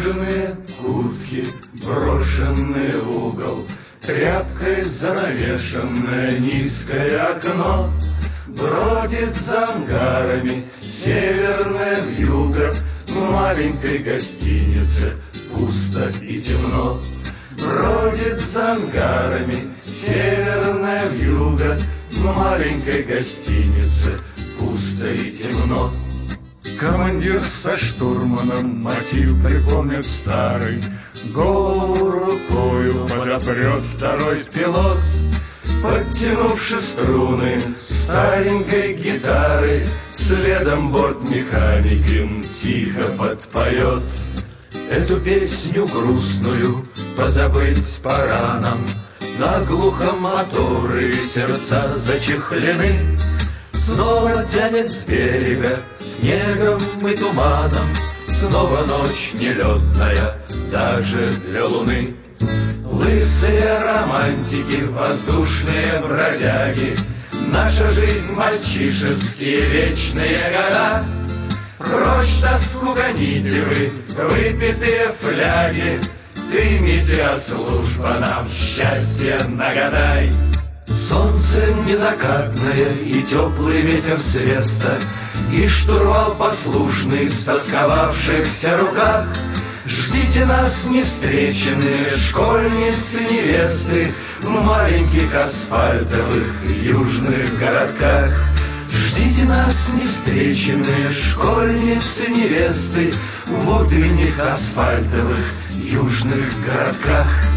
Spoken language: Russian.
Кожаные куртки, брошенные в угол, тряпкой занавешенное низкое окно. Бродит за ангарами северное вьюга, в маленькой гостинице пусто и темно. Бродит за ангарами северная вьюга, в маленькой гостинице пусто и темно. Командир со штурманом мотив припомнит старый, голову рукою подопрет второй пилот. Подтянувши струны старенькой гитары, следом бортмехаником тихо подпоет. Эту песню грустную позабыть пора нам, наглухо моторы сердца зачехлены. Снова тянет с берега снегом и туманом, снова ночь нелетная даже для луны. Лысые романтики, воздушные бродяги, наша жизнь мальчишеские вечные года. Прочь тоску гоните вы, выпитые фляги, ты, метеослужба, нам счастье нагадай. Солнце незакатное и теплый ветер с веста, и штурвал послушный в стосковавшихся руках. Ждите нас, невстреченные школьницы-невесты, в маленьких асфальтовых южных городках. Ждите нас, невстреченные школьницы-невесты, в утренних асфальтовых южных городках.